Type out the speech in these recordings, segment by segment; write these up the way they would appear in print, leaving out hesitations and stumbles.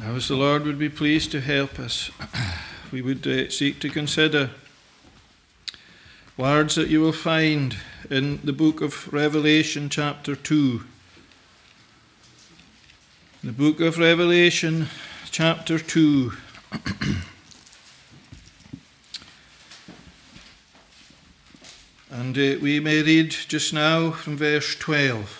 Now, as the Lord would be pleased to help us, we would seek to consider words that you will find in the book of Revelation, chapter 2. The book of Revelation, chapter 2. And we may read just now from verse 12.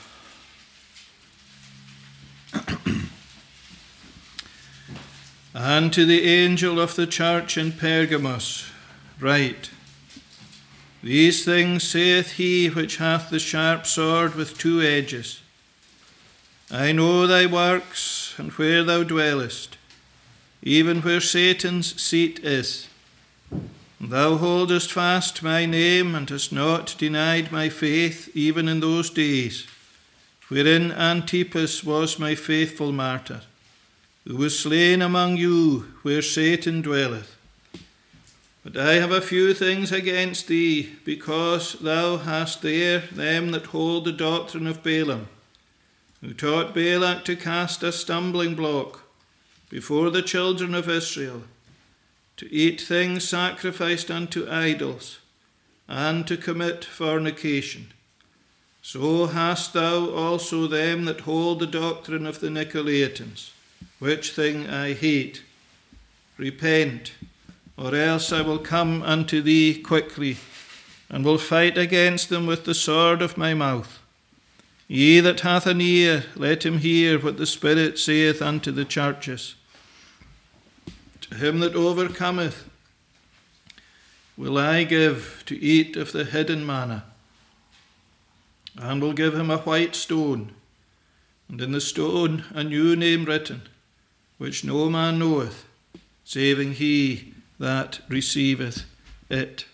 And to the angel of the church in Pergamos write, These things saith he which hath the sharp sword with two edges. I know thy works, and where thou dwellest, even where Satan's seat is. Thou holdest fast my name, and hast not denied my faith, even in those days, wherein Antipas was my faithful martyr, who was slain among you, where Satan dwelleth. But I have a few things against thee, because thou hast there them that hold the doctrine of Balaam, who taught Balak to cast a stumbling block before the children of Israel, to eat things sacrificed unto idols, and to commit fornication. So hast thou also them that hold the doctrine of the Nicolaitans, which thing I hate. Repent, or else I will come unto thee quickly, and will fight against them with the sword of my mouth. He that hath an ear, let him hear what the Spirit saith unto the churches. To him that overcometh will I give to eat of the hidden manna, and will give him a white stone, and in the stone a new name written, which no man knoweth, saving he that receiveth it.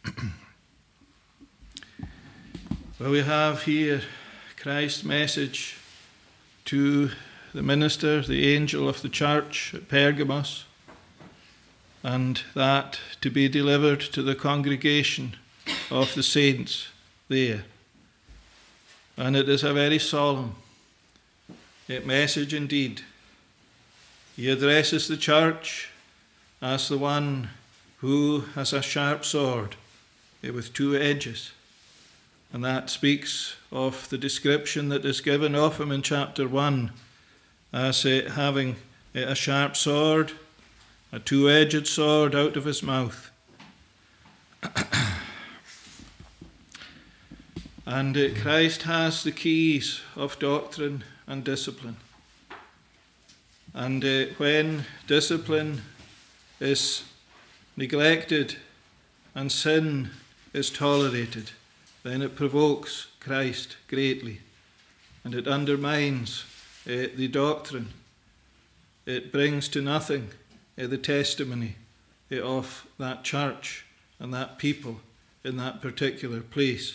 Well, we have here Christ's message to the minister, the angel of the church at Pergamos, and that to be delivered to the congregation of the saints there. And it is a very solemn message indeed. He addresses the church as the one who has a sharp sword with two edges. And that speaks of the description that is given of him in chapter 1 as having a sharp sword, a two-edged sword out of his mouth. And Christ has the keys of doctrine and discipline. And when discipline is neglected and sin is tolerated, then it provokes Christ greatly, and it undermines the doctrine. It brings to nothing the testimony of that church and that people in that particular place.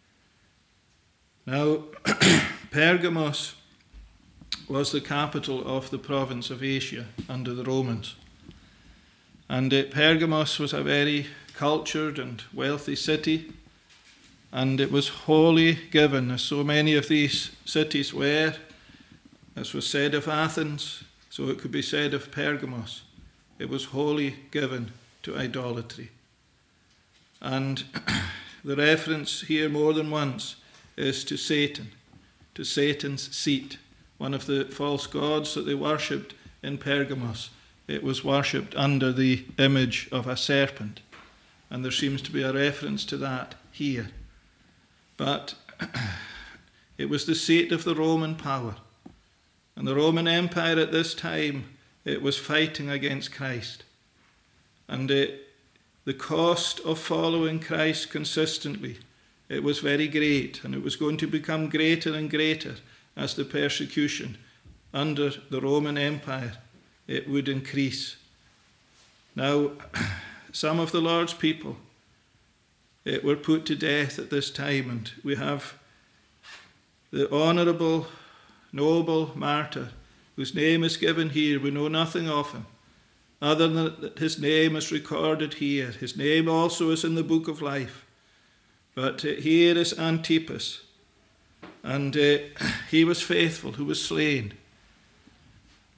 Now, Pergamos was the capital of the province of Asia under the Romans. And Pergamos was a very cultured and wealthy city, and it was wholly given, as so many of these cities were, as was said of Athens, so it could be said of Pergamos. It was wholly given to idolatry. And the reference here more than once is to Satan, to Satan's seat, one of the false gods that they worshipped in Pergamos. It was worshipped under the image of a serpent, and there seems to be a reference to that here. But it was the seat of the Roman power, and the Roman Empire at this time, it was fighting against Christ. And the cost of following Christ consistently, it was very great, and it was going to become greater and greater as the persecution under the Roman Empire, it would increase. Now, some of the Lord's people were put to death at this time, and we have the honourable, noble martyr, whose name is given here. We know nothing of him, other than that his name is recorded here. His name also is in the book of life. But here is Antipas, and he was faithful, who was slain.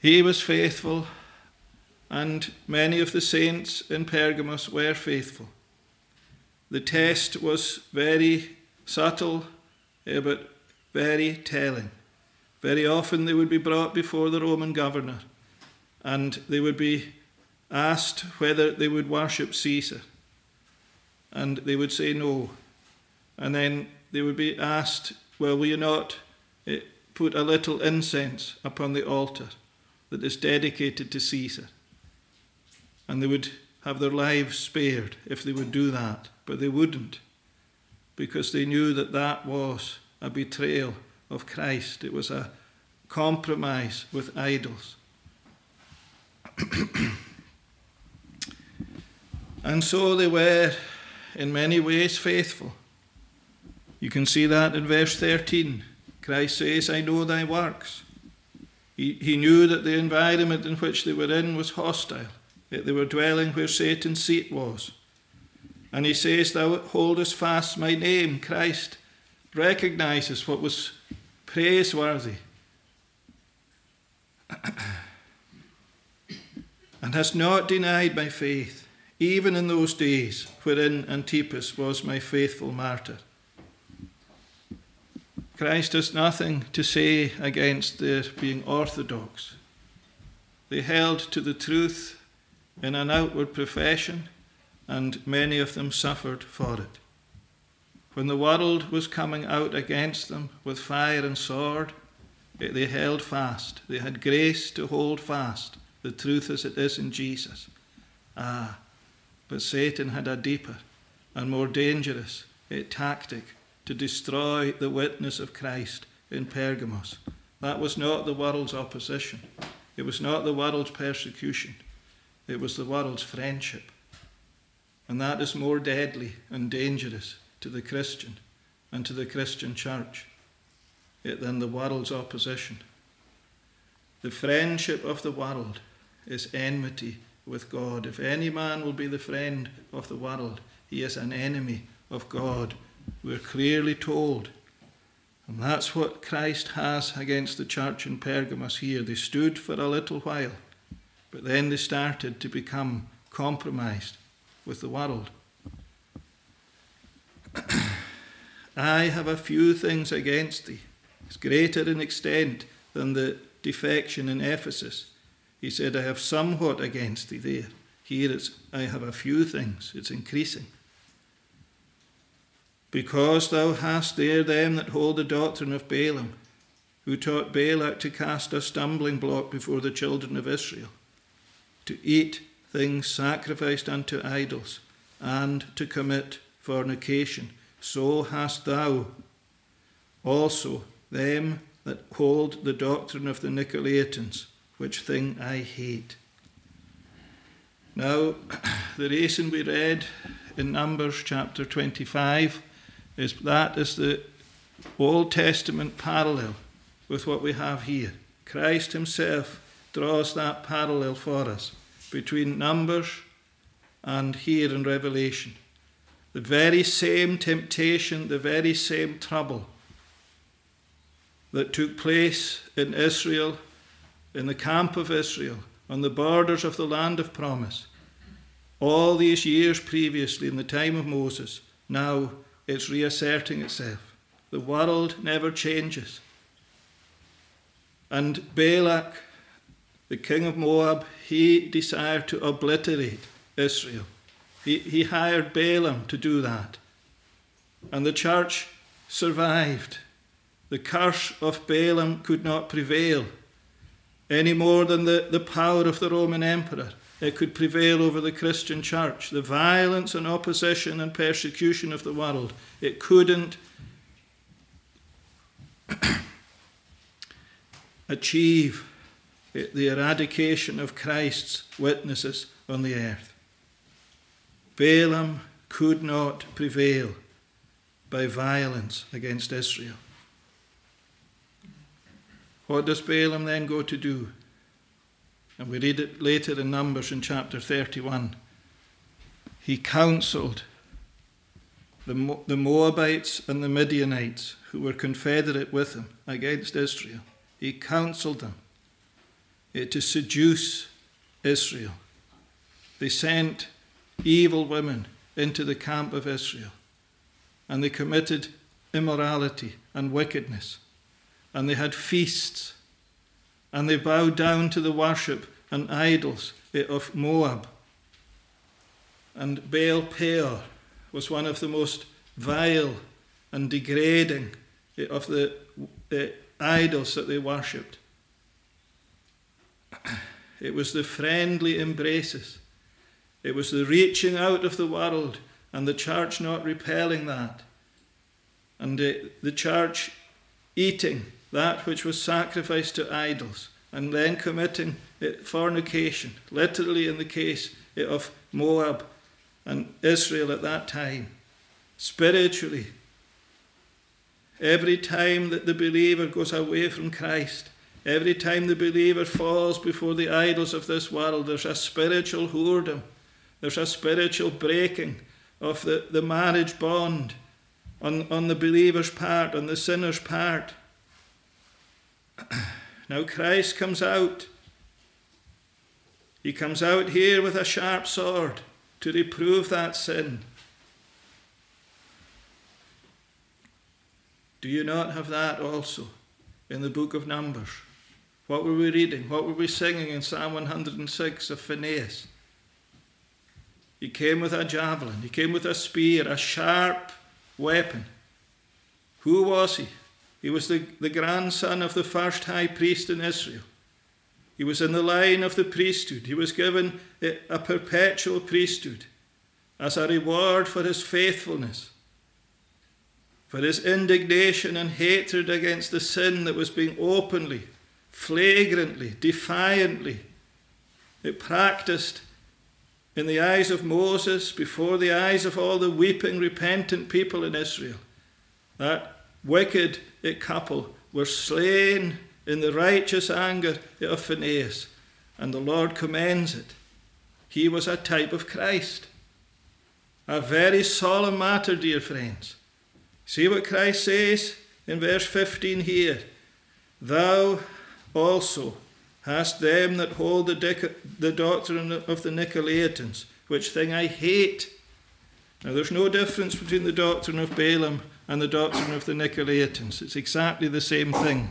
He was faithful, and many of the saints in Pergamos were faithful. The test was very subtle, but very telling. Very often they would be brought before the Roman governor, and they would be asked whether they would worship Caesar. And they would say no. And then they would be asked, well, will you not put a little incense upon the altar that is dedicated to Caesar? And they would have their lives spared if they would do that. But they wouldn't, because they knew that that was a betrayal of Christ. It was a compromise with idols. And so they were in many ways faithful. You can see that in verse 13. Christ says, I know thy works. He knew that the environment in which they were in was hostile, that they were dwelling where Satan's seat was. And he says, thou holdest fast my name. Christ recognizes what was praiseworthy and has not denied my faith, even in those days wherein Antipas was my faithful martyr. Christ has nothing to say against their being orthodox. They held to the truth in an outward profession, and many of them suffered for it. When the world was coming out against them with fire and sword, they held fast. They had grace to hold fast the truth as it is in Jesus. But Satan had a deeper and more dangerous tactic to destroy the witness of Christ in Pergamos. That was not the world's opposition. It was not the world's persecution. It was the world's friendship. And that is more deadly and dangerous to the Christian and to the Christian church than the world's opposition. The friendship of the world is enmity with God. If any man will be the friend of the world, he is an enemy of God. We're clearly told. And that's what Christ has against the church in Pergamos here. They stood for a little while, but then they started to become compromised with the world. I have a few things against thee. It's greater in extent than the defection in Ephesus. He said, I have somewhat against thee there. Here it's, I have a few things. It's increasing. Because thou hast there them that hold the doctrine of Balaam, who taught Balak to cast a stumbling block before the children of Israel, to eat things sacrificed unto idols, and to commit fornication. So hast thou also them that hold the doctrine of the Nicolaitans, which thing I hate. Now, the reason we read in Numbers chapter 25 is that is the Old Testament parallel with what we have here. Christ himself draws that parallel for us between Numbers and here in Revelation. The very same temptation, the very same trouble that took place in Israel, in the camp of Israel, on the borders of the land of promise, all these years previously in the time of Moses, now it's reasserting itself. The world never changes. And Balak, the king of Moab, he desired to obliterate Israel. He hired Balaam to do that. And the church survived. The curse of Balaam could not prevail any more than the power of the Roman emperor. It could prevail over the Christian church. The violence and opposition and persecution of the world, it couldn't achieve the eradication of Christ's witnesses on the earth. Balaam could not prevail by violence against Israel. What does Balaam then go to do? And we read it later in Numbers in chapter 31. He counseled the Moabites and the Midianites who were confederate with him against Israel. He counseled them. to seduce Israel. They sent evil women into the camp of Israel, and they committed immorality and wickedness, and they had feasts, and they bowed down to the worship and idols of Moab. And Baal Peor was one of the most vile and degrading of the idols that they worshipped. It was the friendly embraces. It was the reaching out of the world and the church not repelling that. And the church eating that which was sacrificed to idols and then committing fornication, literally in the case of Moab and Israel at that time. Spiritually, every time that the believer goes away from Christ, every time the believer falls before the idols of this world, there's a spiritual whoredom. There's a spiritual breaking of the marriage bond on the believer's part, on the sinner's part. Now Christ comes out. He comes out here with a sharp sword to reprove that sin. Do you not have that also in the book of Numbers? What were we reading? What were we singing in Psalm 106 of Phinehas? He came with a javelin. He came with a spear, a sharp weapon. Who was he? He was the grandson of the first high priest in Israel. He was in the line of the priesthood. He was given a perpetual priesthood as a reward for his faithfulness, for his indignation and hatred against the sin that was being openly, flagrantly, defiantly practiced in the eyes of Moses, before the eyes of all the weeping, repentant people in Israel. That wicked couple were slain in the righteous anger of Phinehas, and the Lord commends it. He was a type of Christ. A very solemn matter, dear friends. See what Christ says in verse 15 here. Thou also hast them that hold the doctrine of the Nicolaitans, which thing I hate. Now there's no difference between the doctrine of Balaam and the doctrine of the Nicolaitans. It's exactly the same thing.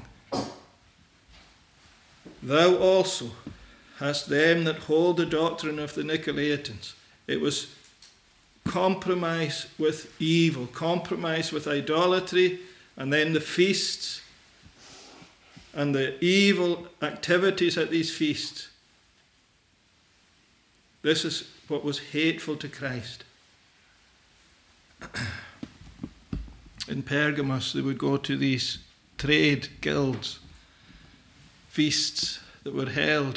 Thou also hast them that hold the doctrine of the Nicolaitans. It was compromise with evil, compromise with idolatry, and then the feasts and the evil activities at these feasts. This is what was hateful to Christ. In Pergamos, they would go to these trade guilds, feasts that were held,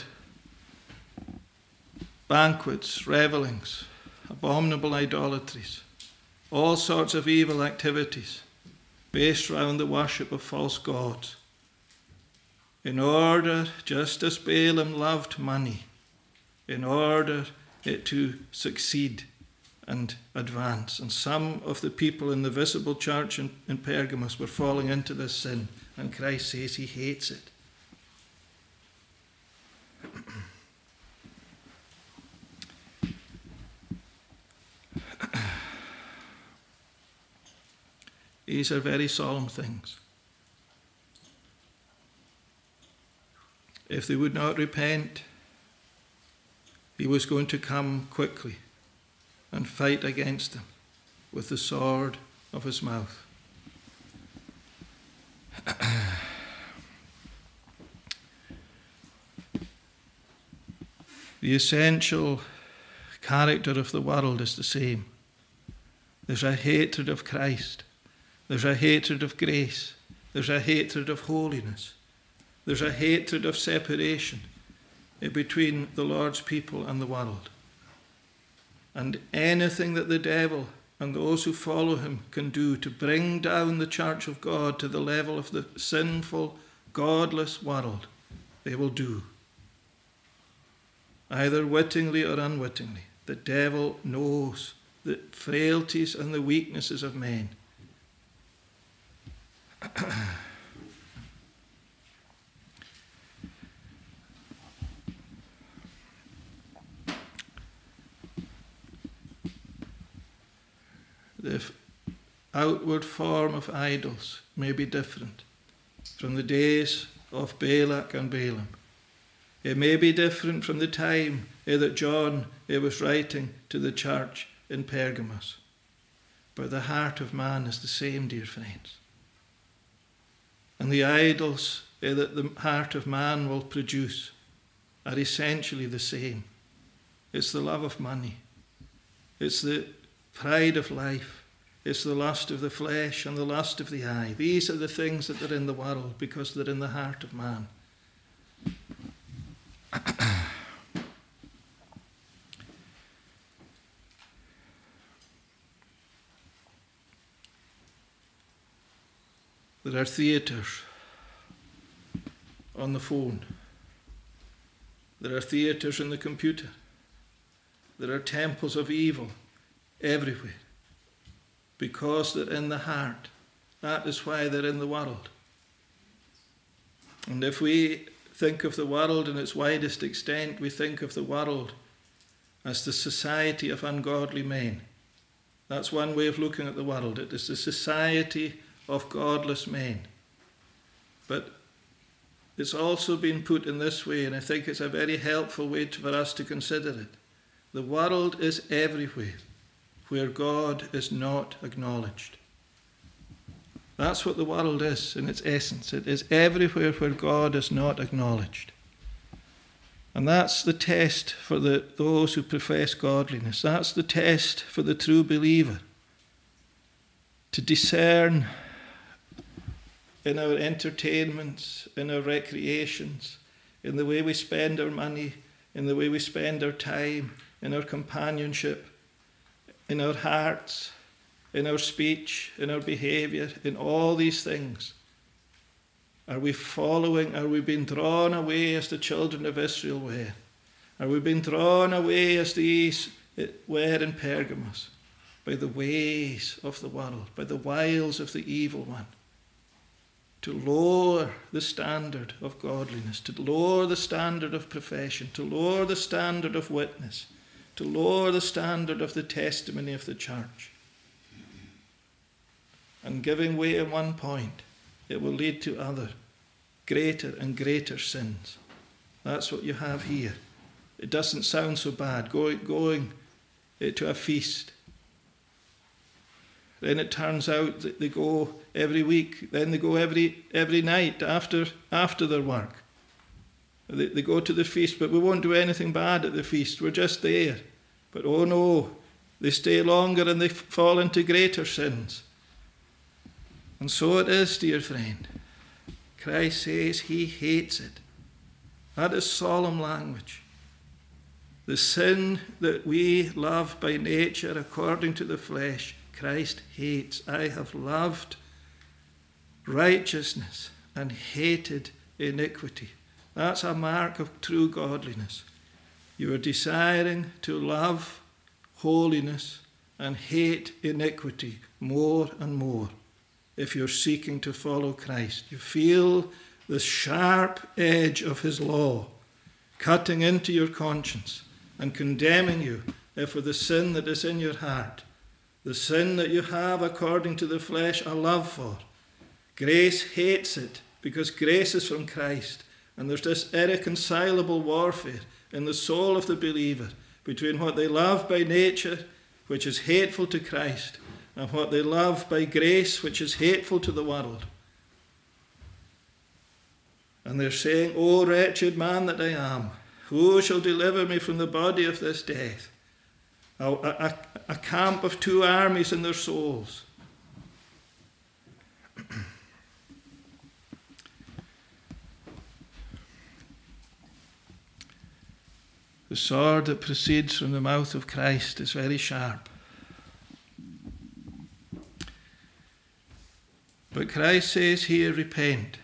banquets, revellings, abominable idolatries, all sorts of evil activities based around the worship of false gods. In order, just as Balaam loved money, in order to succeed and advance. And some of the people in the visible church in Pergamos were falling into this sin, and Christ says he hates it. These are very solemn things. If they would not repent, he was going to come quickly and fight against them with the sword of his mouth. The essential character of the world is the same. There's a hatred of Christ. There's a hatred of grace. There's a hatred of holiness. There's a hatred of separation between the Lord's people and the world. And anything that the devil and those who follow him can do to bring down the church of God to the level of the sinful, godless world, they will do. Either wittingly or unwittingly. The devil knows the frailties and the weaknesses of men. the outward form of idols may be different from the days of Balak and Balaam. It may be different from the time that John was writing to the church in Pergamos. But the heart of man is the same, dear friends. And the idols that the heart of man will produce are essentially the same. It's the love of money. It's the pride of life. It's the lust of the flesh and the lust of the eye. These are the things that are in the world because they're in the heart of man. There are theatres on the phone. There are theatres in the computer. There are temples of evil everywhere because they're in the heart. That is why they're in the world. And if we think of the world in its widest extent, we think of the world as the society of ungodly men. That's one way of looking at the world. It is the society of godless men. But it's also been put in this way, and I think it's a very helpful way for us to consider it. The world is everywhere where God is not acknowledged. That's what the world is in its essence. It is everywhere where God is not acknowledged. And that's the test for those who profess godliness. That's the test for the true believer. To discern in our entertainments, in our recreations, in the way we spend our money, in the way we spend our time, in our companionship, in our hearts, in our speech, in our behavior, in all these things. Are we following? Are we being drawn away as the children of Israel were? Are we being drawn away as these were in Pergamos by the ways of the world, by the wiles of the evil one? To lower the standard of godliness, to lower the standard of profession, to lower the standard of witness, to lower the standard of the testimony of the church. And giving way at one point, it will lead to other, greater and greater sins. That's what you have here. It doesn't sound so bad, going to a feast. Then it turns out that they go every week. Then they go every night after their work. They go to the feast, but we won't do anything bad at the feast. We're just there. But oh no, they stay longer and they fall into greater sins. And so it is, dear friend. Christ says he hates it. That is solemn language. The sin that we love by nature according to the flesh, Christ hates. I have loved righteousness and hated iniquity. That's a mark of true godliness. You are desiring to love holiness and hate iniquity more and more if you're seeking to follow Christ. You feel the sharp edge of his law cutting into your conscience and condemning you for the sin that is in your heart. The sin that you have according to the flesh a love for. Grace hates it because grace is from Christ. And there's this irreconcilable warfare in the soul of the believer between what they love by nature, which is hateful to Christ, and what they love by grace, which is hateful to the world. And they're saying, "O wretched man that I am, who shall deliver me from the body of this death?" A camp of two armies in their souls. The sword that proceeds from the mouth of Christ is very sharp. But Christ says here, repent.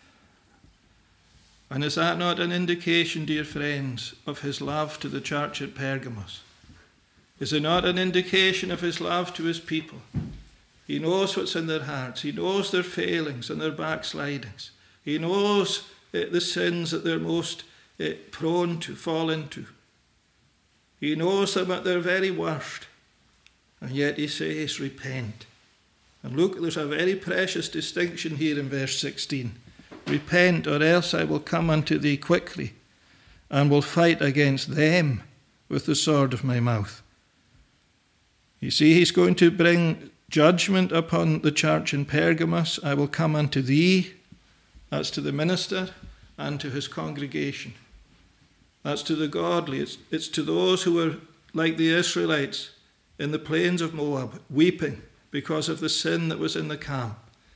And is that not an indication, dear friends, of his love to the church at Pergamos? Is it not an indication of his love to his people? He knows what's in their hearts. He knows their failings and their backslidings. He knows the sins that they're most prone to fall into. He knows them at their very worst. And yet he says, repent. And look, there's a very precious distinction here in verse 16. Repent, or else I will come unto thee quickly, and will fight against them with the sword of my mouth. You see, he's going to bring judgment upon the church in Pergamos. I will come unto thee. That's to the minister and to his congregation. That's to the godly. It's to those who were like the Israelites in the plains of Moab, weeping because of the sin that was in the camp.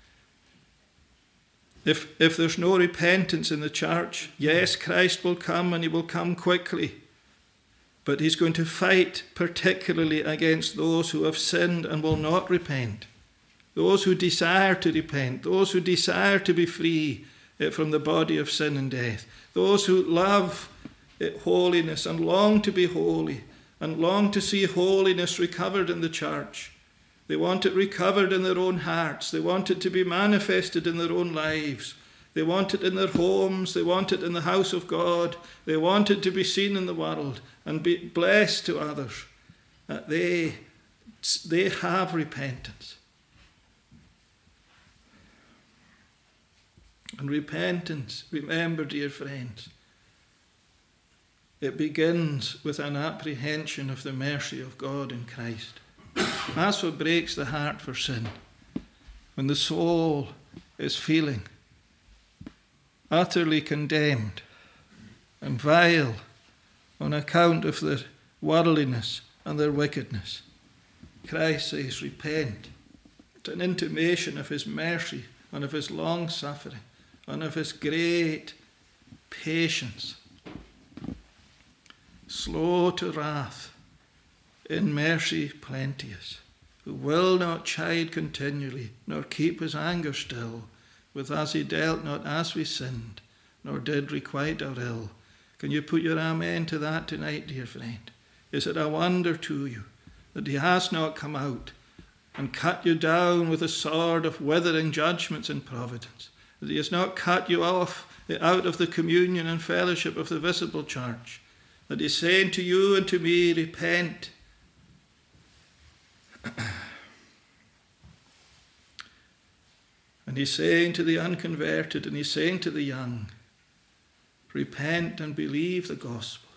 If there's no repentance in the church, yes, Christ will come and he will come quickly. But he's going to fight particularly against those who have sinned and will not repent. Those who desire to repent. Those who desire to be free from the body of sin and death. Those who love holiness and long to be holy and long to see holiness recovered in the church. They want it recovered in their own hearts. They want it to be manifested in their own lives. They want it in their homes. They want it in the house of God. They want it to be seen in the world and be blessed to others. That they have repentance. And repentance, remember, dear friends, it begins with an apprehension of the mercy of God in Christ. That's what breaks the heart for sin. When the soul is feeling utterly condemned and vile on account of their worldliness and their wickedness, Christ says, repent. It's an intimation of his mercy and of his long suffering and of his great patience. Slow to wrath, in mercy plenteous, who will not chide continually, nor keep his anger still, with us he dealt not as we sinned, nor did requite our ill. Can you put your amen to that tonight, dear friend? Is it a wonder to you that he has not come out and cut you down with a sword of withering judgments and providence? That he has not cut you off out of the communion and fellowship of the visible church? That he's saying to you and to me, repent. And he's saying to the unconverted and he's saying to the young, repent and believe the gospel.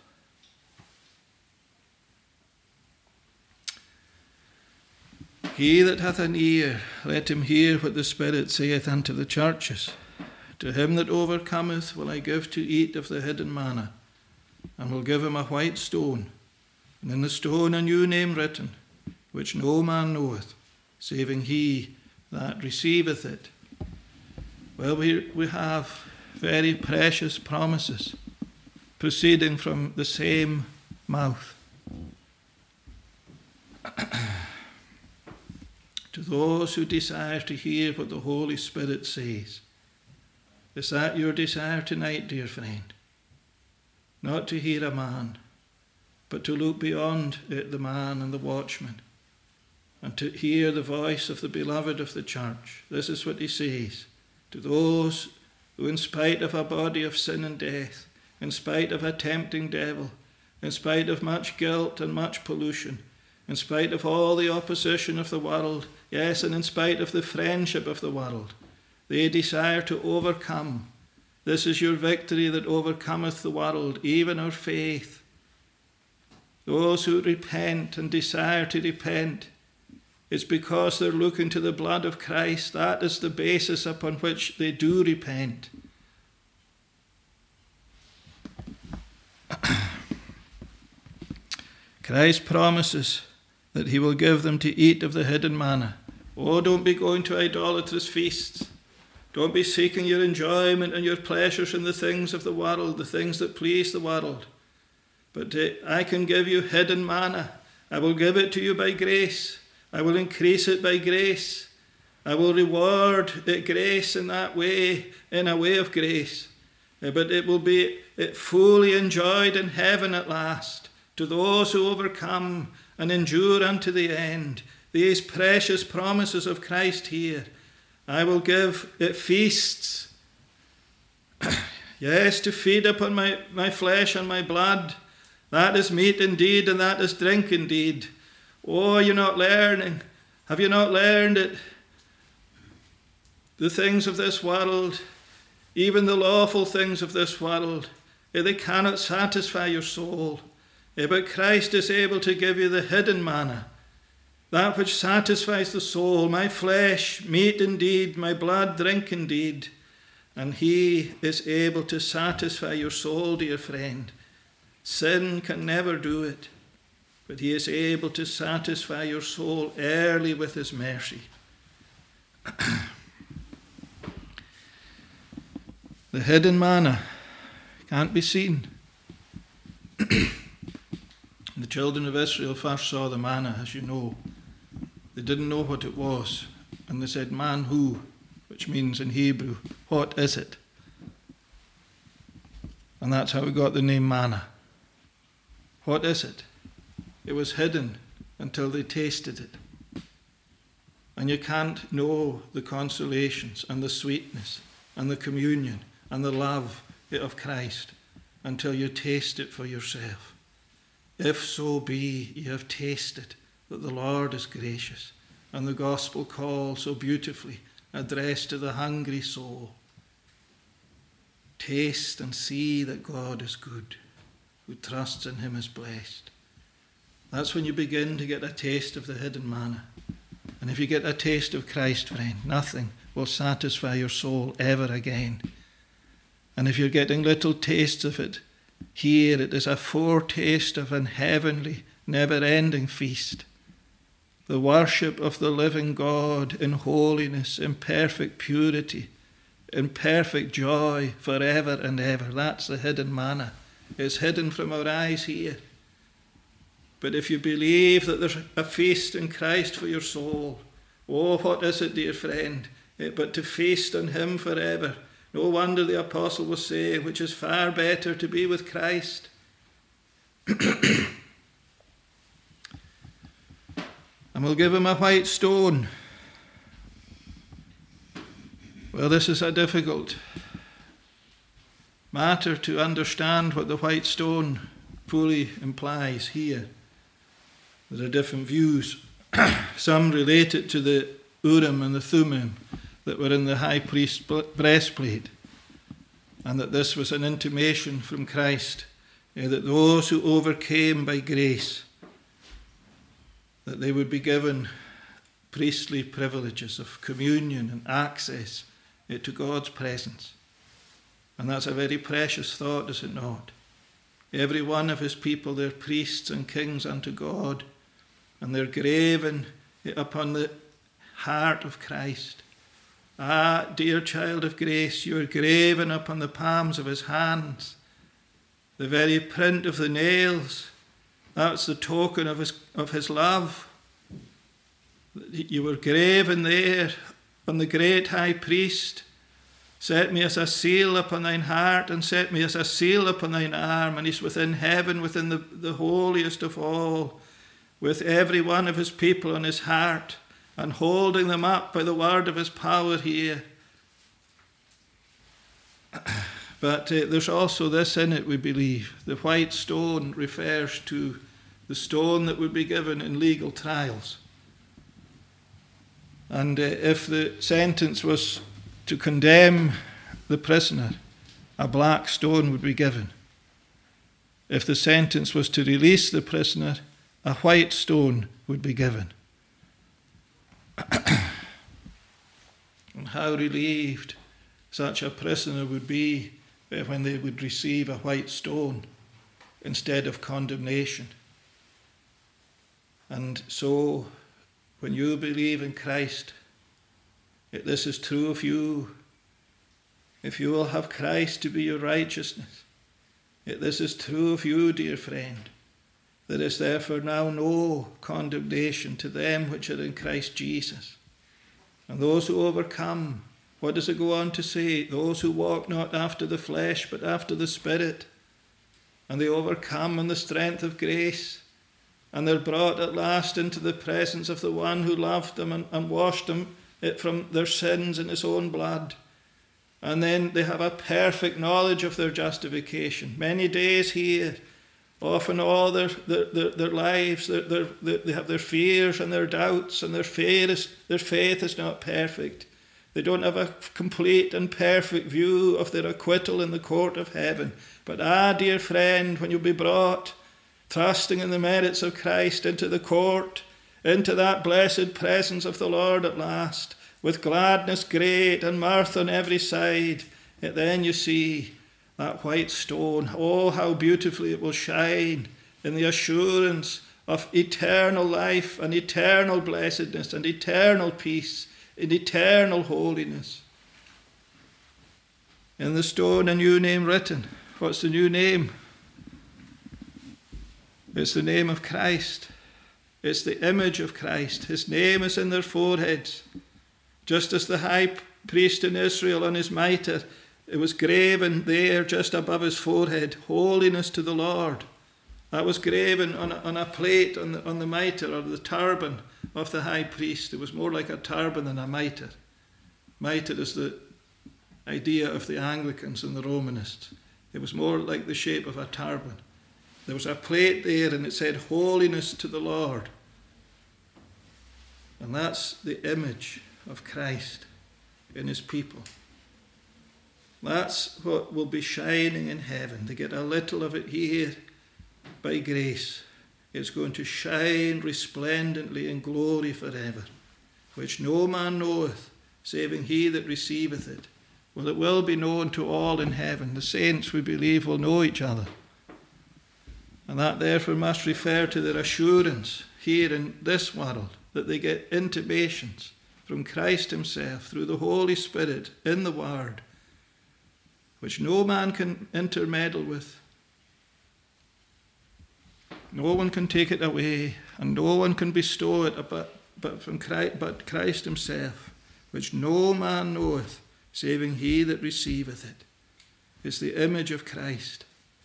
He that hath an ear, let him hear what the Spirit saith unto the churches. To him that overcometh will I give to eat of the hidden manna, and will give him a white stone, and in the stone a new name written, which no man knoweth, saving he that receiveth it. Well, we have very precious promises proceeding from the same mouth. To those who desire to hear what the Holy Spirit says. Is that your desire tonight, dear friend? Not to hear a man, but to look beyond the man and the watchman, and to hear the voice of the beloved of the church. This is what he says. To those who, in spite of a body of sin and death, in spite of a tempting devil, in spite of much guilt and much pollution, in spite of all the opposition of the world, yes, and in spite of the friendship of the world, they desire to overcome. This is your victory that overcometh the world, even our faith. Those who repent and desire to repent, it's because they're looking to the blood of Christ. That is the basis upon which they do repent. Christ promises that he will give them to eat of the hidden manna. Oh, don't be going to idolatrous feasts. Don't be seeking your enjoyment and your pleasures in the things of the world, the things that please the world. But I can give you hidden manna. I will give it to you by grace. I will increase it by grace. I will reward grace in that way, in a way of grace. But it will be fully enjoyed in heaven at last to those who overcome and endure unto the end. These precious promises of Christ here. I will give it feasts. Yes, to feed upon my flesh and my blood. That is meat indeed, and that is drink indeed. Oh, are you not learning? Have you not learned it? The things of this world, even the lawful things of this world, they cannot satisfy your soul. But Christ is able to give you the hidden manna, that which satisfies the soul, my flesh, meat indeed, my blood, drink indeed. And he is able to satisfy your soul, dear friend. Sin can never do it, but he is able to satisfy your soul early with his mercy. The hidden manna can't be seen. The children of Israel first saw the manna, as you know. They didn't know what it was, and they said, "Man-hu," which means in Hebrew, "What is it?" And that's how we got the name manna. What is it? It was hidden until they tasted it. And you can't know the consolations and the sweetness and the communion and the love of Christ until you taste it for yourself. If so be you have tasted that the Lord is gracious, and the gospel call so beautifully addressed to the hungry soul. Taste and see that God is good. Who trusts in him is blessed. That's when you begin to get a taste of the hidden manna. And if you get a taste of Christ, friend, nothing will satisfy your soul ever again. And if you're getting little tastes of it, here it is a foretaste of an heavenly, never-ending feast. The worship of the living God in holiness, in perfect purity, in perfect joy forever and ever. That's the hidden manna. It's hidden from our eyes here. But if you believe that there's a feast in Christ for your soul, oh, what is it, dear friend, but to feast on him forever. No wonder the apostle will say, which is far better to be with Christ. And we'll give him a white stone. Well, this is a difficult matter to understand what the white stone fully implies here. There are different views. Some relate it to the Urim and the Thummim that were in the high priest's breastplate, and that this was an intimation from Christ that those who overcame by grace, that they would be given priestly privileges of communion and access to God's presence. And that's a very precious thought, is it not? Every one of his people, they're priests and kings unto God, and they're graven upon the heart of Christ. Ah, dear child of grace, you are graven upon the palms of his hands. The very print of the nails, that's the token of his love. You were graven there on the great high priest. Set me as a seal upon thine heart, and set me as a seal upon thine arm. And he's within heaven, within the holiest of all, with every one of his people on his heart, and holding them up by the word of his power here. But there's also this in it, we believe. The white stone refers to the stone that would be given in legal trials. And if the sentence was to condemn the prisoner, a black stone would be given. If the sentence was to release the prisoner, a white stone would be given. And how relieved such a prisoner would be when they would receive a white stone instead of condemnation. And so, when you believe in Christ, this is true of you. If you will have Christ to be your righteousness, this is true of you, dear friend. There is therefore now no condemnation to them which are in Christ Jesus. And those who overcome, what does it go on to say? Those who walk not after the flesh, but after the Spirit. And they overcome in the strength of grace. And they're brought at last into the presence of the one who loved them and washed them from their sins in his own blood. And then they have a perfect knowledge of their justification. Many days here, Often all their lives, they have their fears and their doubts, and their faith is not perfect. They don't have a complete and perfect view of their acquittal in the court of heaven. But dear friend, when you'll be brought, trusting in the merits of Christ, into the court, into that blessed presence of the Lord at last, with gladness great and mirth on every side, then you see that white stone. Oh, how beautifully it will shine in the assurance of eternal life and eternal blessedness and eternal peace and eternal holiness. In the stone, a new name written. What's the new name? It's the name of Christ. It's the image of Christ. His name is in their foreheads. Just as the high priest in Israel on his mitre, it was graven there just above his forehead, holiness to the Lord. That was graven on a plate on the mitre, or the turban of the high priest. It was more like a turban than a mitre. Mitre is the idea of the Anglicans and the Romanists. It was more like the shape of a turban. There was a plate there, and it said, holiness to the Lord. And that's the image of Christ in his people. That's what will be shining in heaven. They get a little of it here by grace. It's going to shine resplendently in glory forever, which no man knoweth, saving he that receiveth it. Well, it will be known to all in heaven. The saints, we believe, will know each other. And that therefore must refer to their assurance here in this world, that they get intimations from Christ himself through the Holy Spirit in the Word, which no man can intermeddle with. No one can take it away, and no one can bestow it but Christ himself, which no man knoweth, saving he that receiveth it. It's the image of Christ.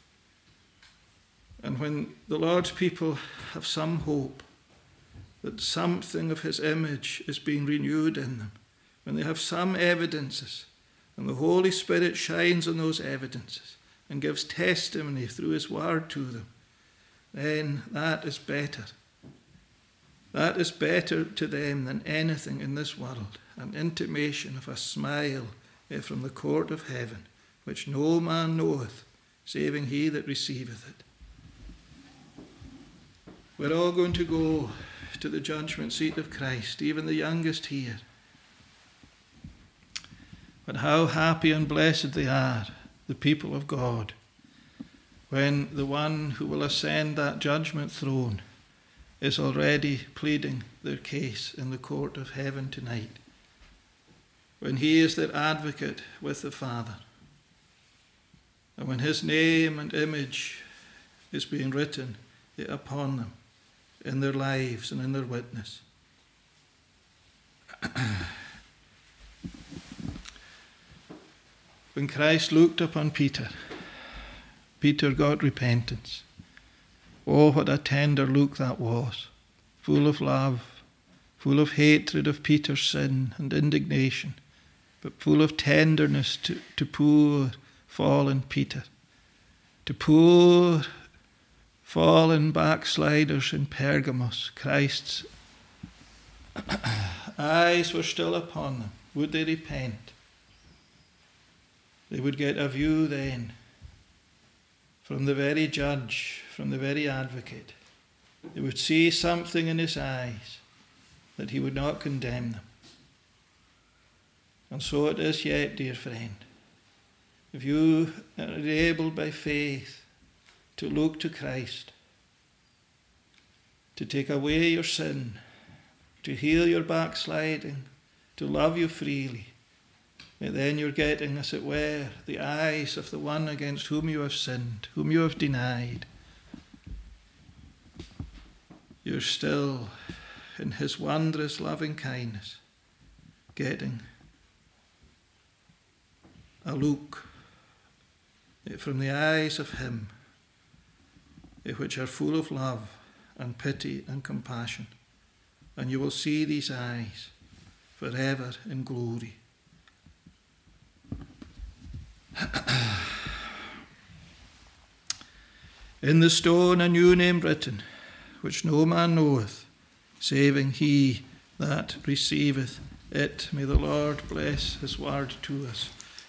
And when the Lord's people have some hope that something of his image is being renewed in them, when they have some evidences, and the Holy Spirit shines on those evidences and gives testimony through his word to them, then that is better. That is better to them than anything in this world, an intimation of a smile from the court of heaven, which no man knoweth, saving he that receiveth it. We're all going to go to the judgment seat of Christ, even the youngest here. But how happy and blessed they are, the people of God, when the one who will ascend that judgment throne is already pleading their case in the court of heaven tonight, when he is their advocate with the Father, and when his name and image is being written upon them in their lives and in their witness. When Christ looked upon Peter, Peter got repentance. Oh, what a tender look that was, full of love, full of hatred of Peter's sin and indignation, but full of tenderness to poor fallen Peter, to poor fallen backsliders in Pergamos. Christ's eyes were still upon them. Would they repent? They would get a view then from the very judge, from the very advocate. They would see something in his eyes that he would not condemn them. And so it is yet, dear friend. If you are able by faith to look to Christ, to take away your sin, to heal your backsliding, to love you freely, then you're getting, as it were, the eyes of the one against whom you have sinned, whom you have denied. You're still, in his wondrous loving kindness, getting a look from the eyes of him, which are full of love and pity and compassion. And you will see these eyes forever in glory. In the stone a new name written, which no man knoweth, saving he that receiveth it. May the Lord bless his word to us.